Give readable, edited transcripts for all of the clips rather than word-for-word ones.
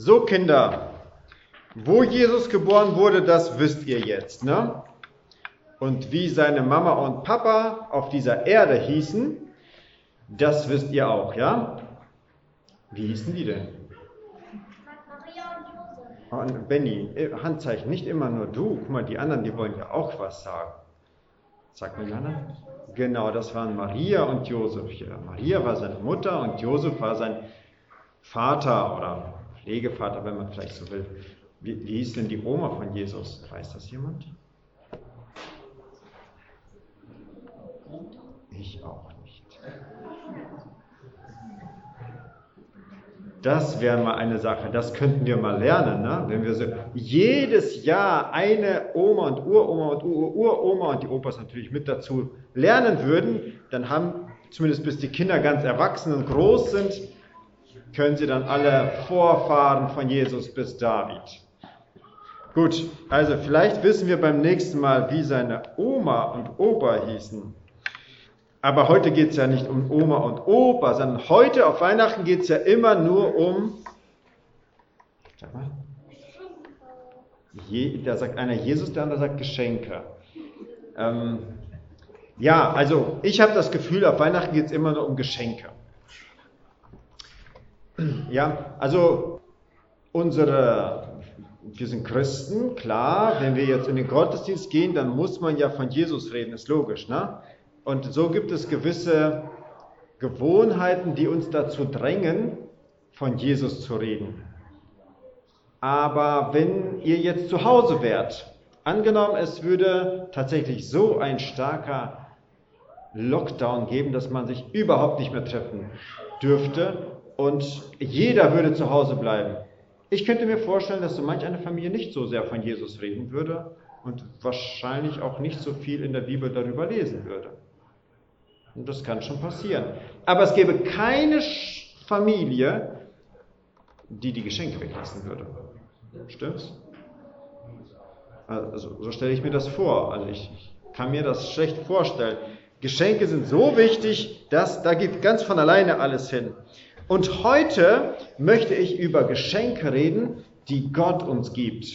So Kinder, wo Jesus geboren wurde, das wisst ihr jetzt, ne? Und wie seine Mama und Papa auf dieser Erde hießen, das wisst ihr auch, ja? Wie hießen die denn? Maria und Josef. Und Benni, Handzeichen, nicht immer nur du. Guck mal, die anderen, die wollen ja auch was sagen. Sag mal, Jana. Genau, das waren Maria und Josef. Ja, Maria war seine Mutter und Josef war sein Vater oder Pflegevater, wenn man vielleicht so will. Wie hieß denn die Oma von Jesus? Weiß das jemand? Ich auch nicht. Das wäre mal eine Sache, das könnten wir mal lernen, ne? Wenn wir so jedes Jahr eine Oma und Uroma und Uroma und die Opas natürlich mit dazu lernen würden, dann haben, zumindest bis die Kinder ganz erwachsen und groß sind, können sie dann alle Vorfahren von Jesus bis David. Gut, also vielleicht wissen wir beim nächsten Mal, wie seine Oma und Opa hießen. Aber heute geht es ja nicht um Oma und Opa, sondern heute auf Weihnachten geht es ja immer nur um, sag mal, da sagt einer Jesus, der andere sagt Geschenke. Ja, also ich habe das Gefühl, auf Weihnachten geht es immer nur um Geschenke. Ja, also wir sind Christen, klar, wenn wir jetzt in den Gottesdienst gehen, dann muss man ja von Jesus reden, ist logisch, ne? Und so gibt es gewisse Gewohnheiten, die uns dazu drängen, von Jesus zu reden. Aber wenn ihr jetzt zu Hause wärt, angenommen es würde tatsächlich so ein starker Lockdown geben, dass man sich überhaupt nicht mehr treffen dürfte und jeder würde zu Hause bleiben. Ich könnte mir vorstellen, dass so manch eine Familie nicht so sehr von Jesus reden würde und wahrscheinlich auch nicht so viel in der Bibel darüber lesen würde. Und das kann schon passieren. Aber es gäbe keine Familie, die die Geschenke weglassen würde. Stimmt's? Also so stelle ich mir das vor. Also ich kann mir das schlecht vorstellen. Geschenke sind so wichtig, dass da geht ganz von alleine alles hin. Und heute möchte ich über Geschenke reden, die Gott uns gibt.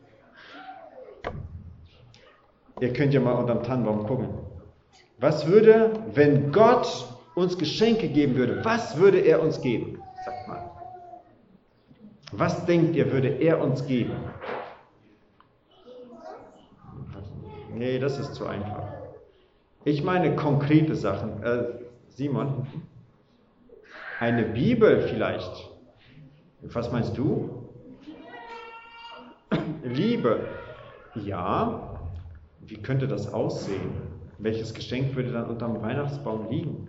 Ihr könnt ja mal unterm Tannenbaum gucken. Was würde, wenn Gott uns Geschenke geben würde, was würde er uns geben? Sagt mal. Was denkt ihr, würde er uns geben? Nee, das ist zu einfach. Ich meine konkrete Sachen. Simon? Eine Bibel vielleicht? Was meinst du? Liebe. Ja. Wie könnte das aussehen? Welches Geschenk würde dann unterm Weihnachtsbaum liegen?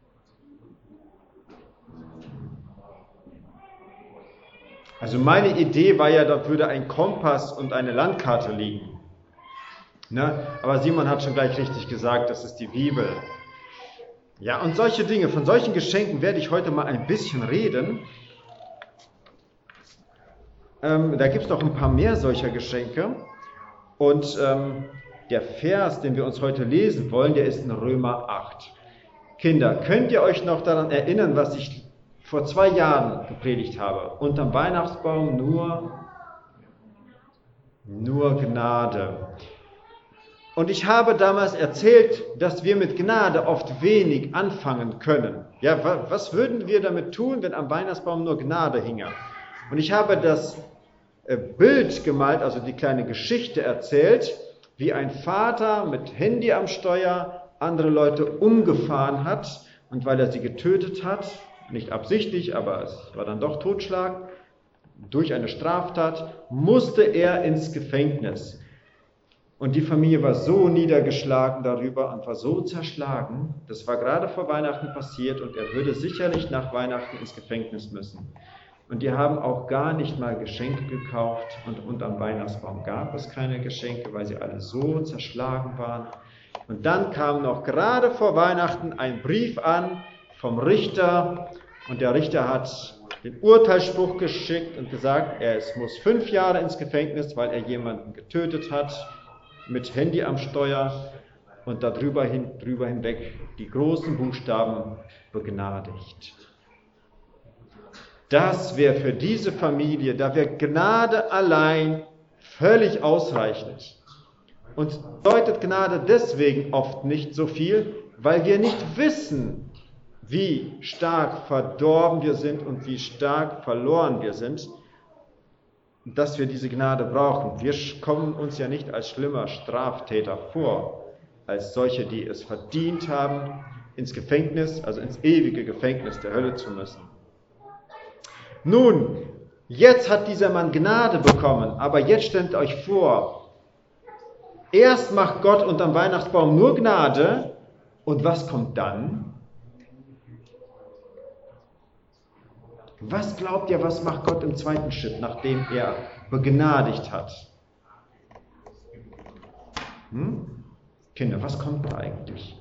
Also meine Idee war ja, da würde ein Kompass und eine Landkarte liegen. Ne? Aber Simon hat schon gleich richtig gesagt, das ist die Bibel. Ja, und solche Dinge, von solchen Geschenken werde ich heute mal ein bisschen reden. Da gibt es noch ein paar mehr solcher Geschenke. Und der Vers, den wir uns heute lesen wollen, der ist in Römer 8. Kinder, könnt ihr euch noch daran erinnern, was ich vor 2 Jahren gepredigt habe? Unterm Weihnachtsbaum nur Gnade. Und ich habe damals erzählt, dass wir mit Gnade oft wenig anfangen können. Ja, was würden wir damit tun, wenn am Weihnachtsbaum nur Gnade hinge? Und ich habe das Bild gemalt, also die kleine Geschichte erzählt, wie ein Vater mit Handy am Steuer andere Leute umgefahren hat und weil er sie getötet hat, nicht absichtlich, aber es war dann doch Totschlag, durch eine Straftat, musste er ins Gefängnis. Und die Familie war so niedergeschlagen darüber und war so zerschlagen, das war gerade vor Weihnachten passiert und er würde sicherlich nach Weihnachten ins Gefängnis müssen. Und die haben auch gar nicht mal Geschenke gekauft und am Weihnachtsbaum gab es keine Geschenke, weil sie alle so zerschlagen waren. Und dann kam noch gerade vor Weihnachten ein Brief an vom Richter und der Richter hat den Urteilsspruch geschickt und gesagt, er muss 5 Jahre ins Gefängnis, weil er jemanden getötet hat mit Handy am Steuer und drüber hinweg die großen Buchstaben begnadigt. das wäre für diese Familie, da wäre Gnade allein völlig ausreichend. Uns bedeutet Gnade deswegen oft nicht so viel, weil wir nicht wissen, wie stark verdorben wir sind und wie stark verloren wir sind, dass wir diese Gnade brauchen. Wir kommen uns ja nicht als schlimmer Straftäter vor, als solche, die es verdient haben, ins Gefängnis, also ins ewige Gefängnis der Hölle zu müssen. Nun, jetzt hat dieser Mann Gnade bekommen, aber jetzt stellt euch vor, erst macht Gott unterm Weihnachtsbaum nur Gnade, und was kommt dann? Was glaubt ihr, was macht Gott im zweiten Schritt, nachdem er begnadigt hat? Kinder, was kommt da eigentlich?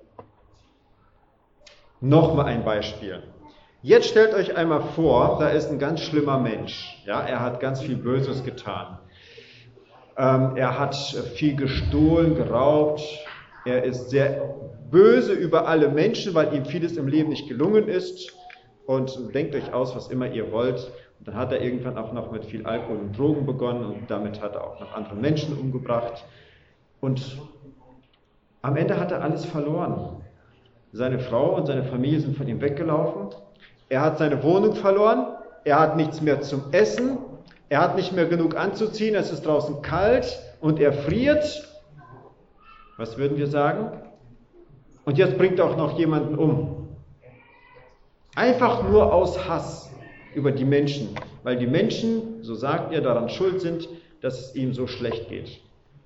Nochmal ein Beispiel. Jetzt stellt euch einmal vor, da ist ein ganz schlimmer Mensch. Ja, er hat ganz viel Böses getan. Er hat viel gestohlen, geraubt. Er ist sehr böse über alle Menschen, weil ihm vieles im Leben nicht gelungen ist. Und denkt euch aus, was immer ihr wollt. Und dann hat er irgendwann auch noch mit viel Alkohol und Drogen begonnen und damit hat er auch noch andere Menschen umgebracht. Und am Ende hat er alles verloren. Seine Frau und seine Familie sind von ihm weggelaufen. Er hat seine Wohnung verloren. Er hat nichts mehr zum Essen. Er hat nicht mehr genug anzuziehen. Es ist draußen kalt und er friert. Was würden wir sagen? Und jetzt bringt er auch noch jemanden um. Einfach nur aus Hass über die Menschen, weil die Menschen, so sagt er, daran schuld sind, dass es ihm so schlecht geht.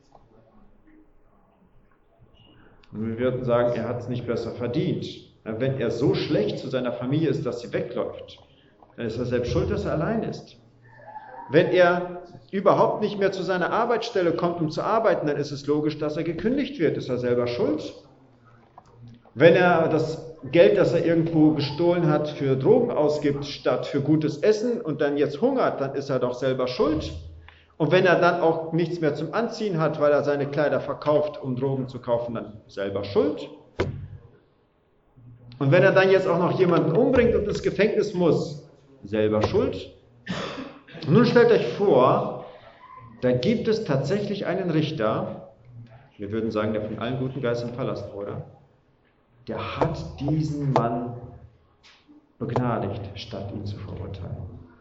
Und wir würden sagen, er hat es nicht besser verdient. Wenn er so schlecht zu seiner Familie ist, dass sie wegläuft, dann ist er selbst schuld, dass er allein ist. Wenn er überhaupt nicht mehr zu seiner Arbeitsstelle kommt, um zu arbeiten, dann ist es logisch, dass er gekündigt wird. Ist er selber schuld? Wenn er das Geld, das er irgendwo gestohlen hat, für Drogen ausgibt, statt für gutes Essen und dann jetzt hungert, dann ist er doch selber schuld. Und wenn er dann auch nichts mehr zum Anziehen hat, weil er seine Kleider verkauft, um Drogen zu kaufen, dann selber schuld. Und wenn er dann jetzt auch noch jemanden umbringt und ins Gefängnis muss, selber schuld. Und nun stellt euch vor, da gibt es tatsächlich einen Richter, wir würden sagen, der von allen guten Geistern verlassen wurde, der hat diesen Mann begnadigt, statt ihn zu verurteilen.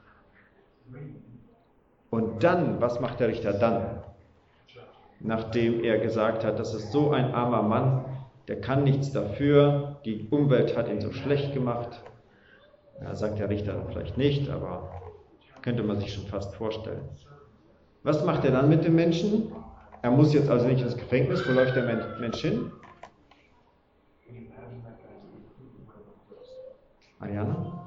Und dann, was macht der Richter dann? Nachdem er gesagt hat, das ist so ein armer Mann, der kann nichts dafür, die Umwelt hat ihn so schlecht gemacht. Ja, sagt der Richter vielleicht nicht, aber könnte man sich schon fast vorstellen. Was macht er dann mit dem Menschen? Er muss jetzt also nicht ins Gefängnis. Wo läuft der Mensch hin? Ariana?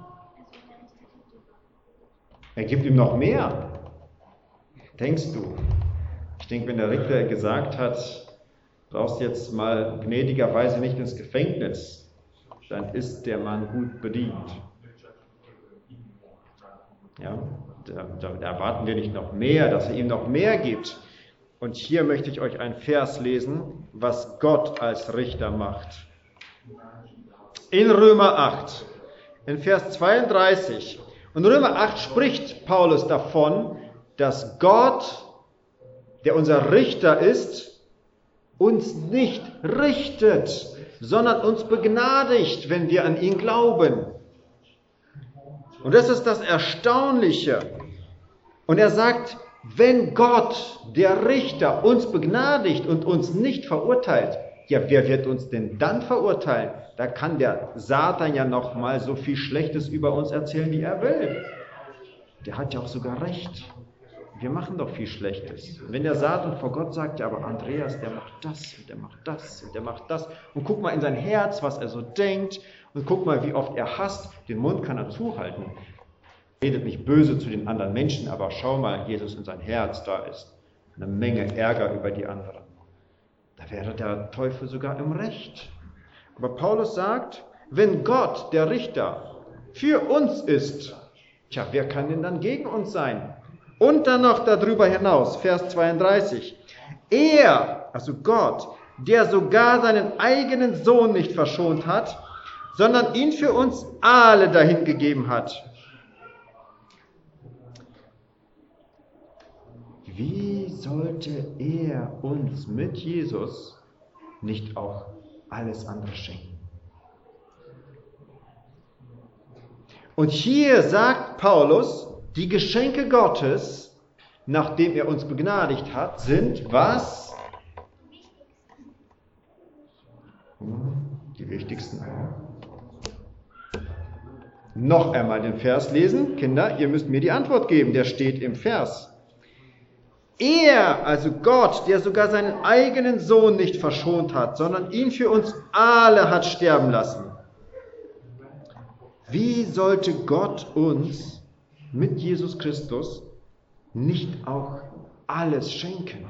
Er gibt ihm noch mehr. Denkst du? Ich denke, wenn der Richter gesagt hat, brauchst jetzt mal gnädigerweise nicht ins Gefängnis, dann ist der Mann gut bedient. Ja, da erwarten wir nicht noch mehr, dass er ihm noch mehr gibt. Und hier möchte ich euch einen Vers lesen, was Gott als Richter macht. In Römer 8. In Vers 32. Und Römer 8 spricht Paulus davon, dass Gott, der unser Richter ist, uns nicht richtet, sondern uns begnadigt, wenn wir an ihn glauben. Und das ist das Erstaunliche. Und er sagt, wenn Gott, der Richter, uns begnadigt und uns nicht verurteilt, ja, wer wird uns denn dann verurteilen? Da kann der Satan ja noch mal so viel Schlechtes über uns erzählen, wie er will. Der hat ja auch sogar recht. Wir machen doch viel Schlechtes. Wenn der Satan vor Gott sagt, ja, aber Andreas, der macht das und der macht das und der macht das. Und guck mal in sein Herz, was er so denkt. Und guck mal, wie oft er hasst. Den Mund kann er zuhalten. Er redet nicht böse zu den anderen Menschen, aber schau mal, Jesus in sein Herz, da ist eine Menge Ärger über die anderen. Da wäre der Teufel sogar im Recht. Aber Paulus sagt, wenn Gott, der Richter, für uns ist, tja, wer kann denn dann gegen uns sein? Und dann noch darüber hinaus, Vers 32. Er, also Gott, der sogar seinen eigenen Sohn nicht verschont hat, sondern ihn für uns alle dahingegeben hat. wie sollte er uns mit Jesus nicht auch alles andere schenken? Und hier sagt Paulus, die Geschenke Gottes, nachdem er uns begnadigt hat, sind was? Die wichtigsten. Noch einmal den Vers lesen. Kinder, ihr müsst mir die Antwort geben. Der steht im Vers. Er, also Gott, der sogar seinen eigenen Sohn nicht verschont hat, sondern ihn für uns alle hat sterben lassen. Wie sollte Gott uns mit Jesus Christus nicht auch alles schenken?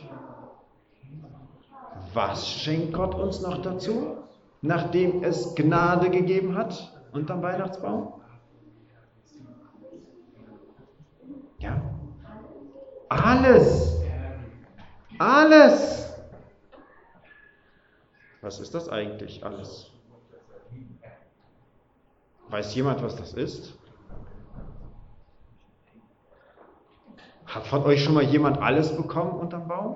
Was schenkt Gott uns noch dazu, nachdem es Gnade gegeben hat unterm Weihnachtsbaum? Ja, alles. Alles. Was ist das eigentlich alles? Weiß jemand, was das ist? Hat von euch schon mal jemand alles bekommen unterm Baum?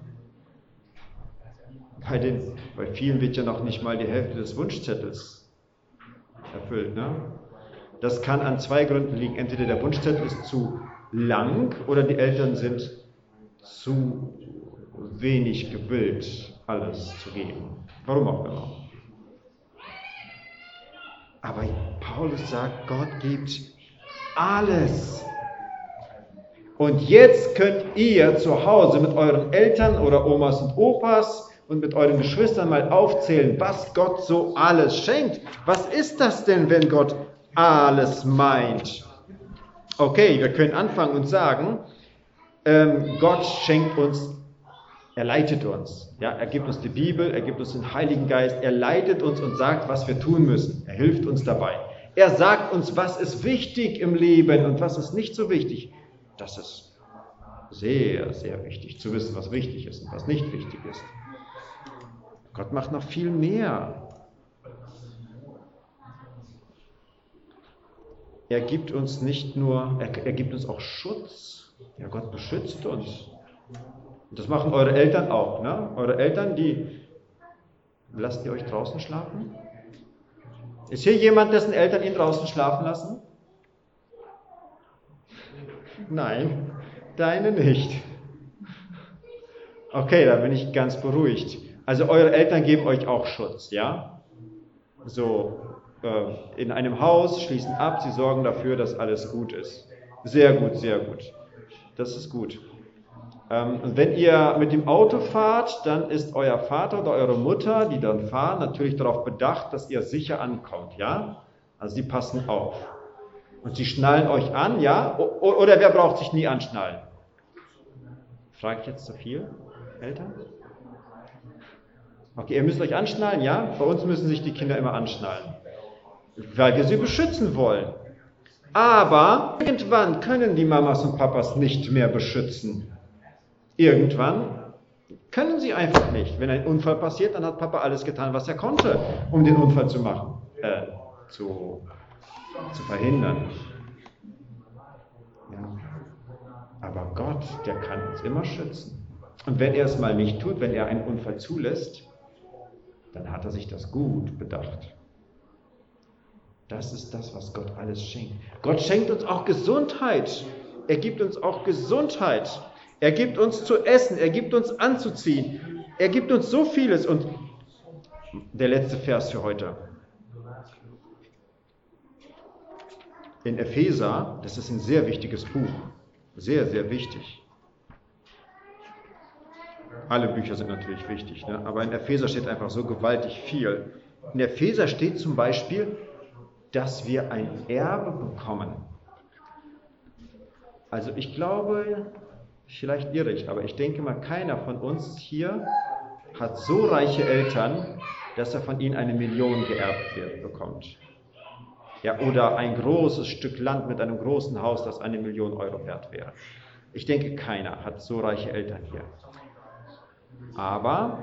Bei vielen wird ja noch nicht mal die Hälfte des Wunschzettels erfüllt. Ne? Das kann an zwei Gründen liegen. Entweder der Wunschzettel ist zu lang oder die Eltern sind zu wenig gewillt, alles zu geben. Warum auch immer. Aber Paulus sagt, Gott gibt alles. Und jetzt könnt ihr zu Hause mit euren Eltern oder Omas und Opas und mit euren Geschwistern mal aufzählen, was Gott so alles schenkt. Was ist das denn, wenn Gott alles meint? Okay, wir können anfangen und sagen, Gott schenkt uns, er leitet uns. Ja, er gibt uns die Bibel, er gibt uns den Heiligen Geist, er leitet uns und sagt, was wir tun müssen. Er hilft uns dabei. Er sagt uns, was ist wichtig im Leben und was ist nicht so wichtig. Das ist sehr, sehr wichtig, zu wissen, was wichtig ist und was nicht wichtig ist. Gott macht noch viel mehr. Er gibt uns nicht nur, er gibt uns auch Schutz. Ja, Gott beschützt uns. Und das machen eure Eltern auch. Ne? Eure Eltern, lasst ihr euch draußen schlafen? Ist hier jemand, dessen Eltern ihn draußen schlafen lassen? Nein, deine nicht. Okay, da bin ich ganz beruhigt. Also eure Eltern geben euch auch Schutz, ja? So, in einem Haus, schließen ab, sie sorgen dafür, dass alles gut ist. Sehr gut, sehr gut. Das ist gut. Und wenn ihr mit dem Auto fahrt, dann ist euer Vater oder eure Mutter, die dann fahren, natürlich darauf bedacht, dass ihr sicher ankommt, ja? Also sie passen auf. Und sie schnallen euch an, ja? Oder wer braucht sich nie anschnallen? Frage ich jetzt zu viel, Eltern? Okay, ihr müsst euch anschnallen, ja? Bei uns müssen sich die Kinder immer anschnallen, weil wir sie beschützen wollen. Aber irgendwann können die Mamas und Papas nicht mehr beschützen. Irgendwann können sie einfach nicht. Wenn ein Unfall passiert, dann hat Papa alles getan, was er konnte, um den Unfall zu machen, zu verhindern. Ja. Aber Gott, der kann uns immer schützen. Und wenn er es mal nicht tut, wenn er einen Unfall zulässt, dann hat er sich das gut bedacht. Das ist das, was Gott alles schenkt. Gott schenkt uns auch Gesundheit. Er gibt uns auch Gesundheit. Er gibt uns zu essen. Er gibt uns anzuziehen. Er gibt uns so vieles. Und der letzte Vers für heute. In Epheser, das ist ein sehr wichtiges Buch. Sehr, sehr wichtig. Alle Bücher sind natürlich wichtig, ne? Aber in Epheser steht einfach so gewaltig viel. In Epheser steht zum Beispiel, dass wir ein Erbe bekommen. Also ich glaube, vielleicht irre ich, aber ich denke mal, keiner von uns hier hat so reiche Eltern, dass er von ihnen 1 Million geerbt bekommt. Ja, oder ein großes Stück Land mit einem großen Haus, das 1 Million Euro wert wäre. Ich denke, keiner hat so reiche Eltern hier. Aber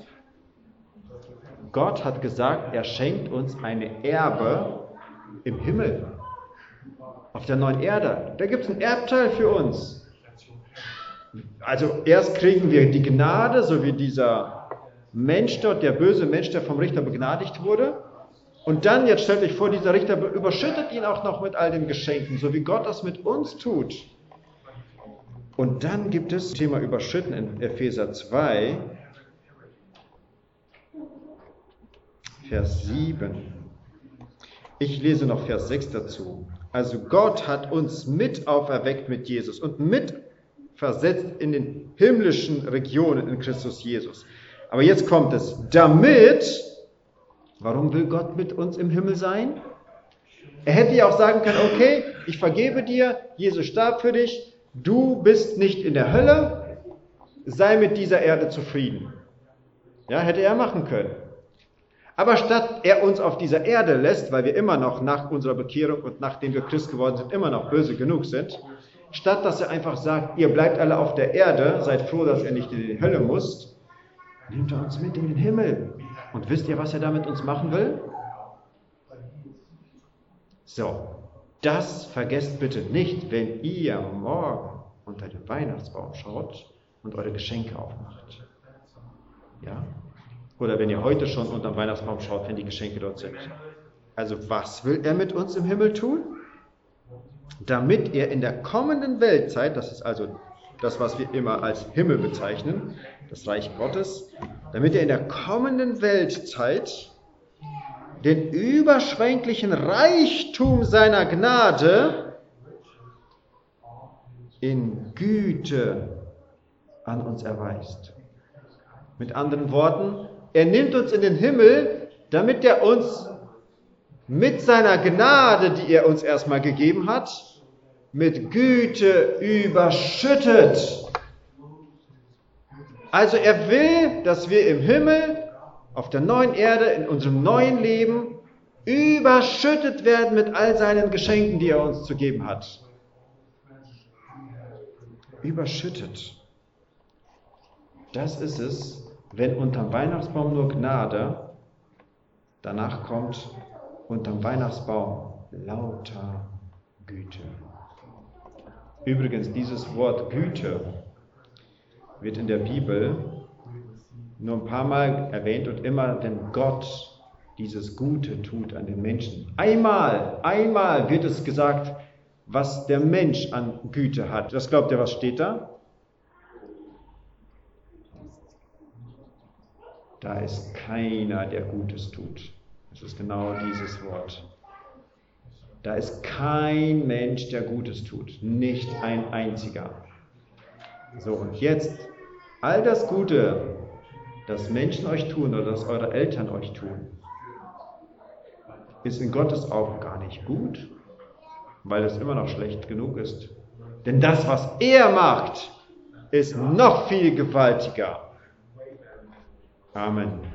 Gott hat gesagt, er schenkt uns eine Erbe im Himmel, auf der neuen Erde. Da gibt es einen Erbteil für uns. Also erst kriegen wir die Gnade, so wie dieser Mensch dort, der böse Mensch, der vom Richter begnadigt wurde. Und dann, jetzt stellt euch vor, dieser Richter überschüttet ihn auch noch mit all den Geschenken, so wie Gott das mit uns tut. Und dann gibt es das Thema Überschütten in Epheser 2, Vers 7. Ich lese noch Vers 6 dazu. Also Gott hat uns mit auferweckt mit Jesus und mit versetzt in den himmlischen Regionen in Christus Jesus. Aber jetzt kommt es, damit, warum will Gott mit uns im Himmel sein? Er hätte ja auch sagen können, okay, ich vergebe dir, Jesus starb für dich, du bist nicht in der Hölle, sei mit dieser Erde zufrieden. Ja, hätte er machen können. Aber statt er uns auf dieser Erde lässt, weil wir immer noch nach unserer Bekehrung und nachdem wir Christ geworden sind, immer noch böse genug sind, statt dass er einfach sagt, ihr bleibt alle auf der Erde, seid froh, dass ihr nicht in die Hölle müsst, nimmt er uns mit in den Himmel. Und wisst ihr, was er da mit uns machen will? So, das vergesst bitte nicht, wenn ihr morgen unter den Weihnachtsbaum schaut und eure Geschenke aufmacht. Ja? Oder wenn ihr heute schon unter dem Weihnachtsbaum schaut, wenn die Geschenke dort sind. Also was will er mit uns im Himmel tun? Damit er in der kommenden Weltzeit, das ist also das, was wir immer als Himmel bezeichnen, das Reich Gottes, damit er in der kommenden Weltzeit den überschwänglichen Reichtum seiner Gnade in Güte an uns erweist. Mit anderen Worten, er nimmt uns in den Himmel, damit er uns mit seiner Gnade, die er uns erstmal gegeben hat, mit Güte überschüttet. Also er will, dass wir im Himmel, auf der neuen Erde, in unserem neuen Leben, überschüttet werden mit all seinen Geschenken, die er uns zu geben hat. Überschüttet. Das ist es, wenn unterm Weihnachtsbaum nur Gnade, danach kommt unterm Weihnachtsbaum lauter Güte. Übrigens, dieses Wort Güte wird in der Bibel nur ein paar Mal erwähnt und immer, wenn Gott dieses Gute tut an den Menschen. Einmal wird es gesagt, was der Mensch an Güte hat. Was glaubt ihr, was steht da? Da ist keiner, der Gutes tut. Das ist genau dieses Wort. Da ist kein Mensch, der Gutes tut. Nicht ein einziger. So, und jetzt, all das Gute, das Menschen euch tun oder das eure Eltern euch tun, ist in Gottes Augen gar nicht gut, weil es immer noch schlecht genug ist. Denn das, was er macht, ist noch viel gewaltiger. Amen.